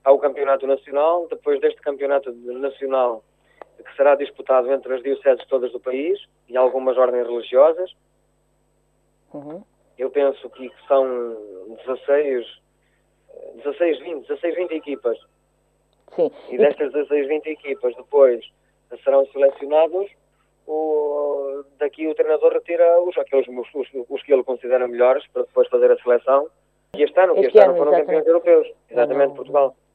há o campeonato nacional, depois deste campeonato nacional, que será disputado entre as dioceses todas do país e algumas ordens religiosas. Eu penso que são 16, 20 equipas. Sim. E destas 16, 20 equipas, depois serão selecionados, daqui o treinador retira os que ele considera melhores para depois fazer a seleção. E este ano foram campeões europeus, exatamente, Portugal.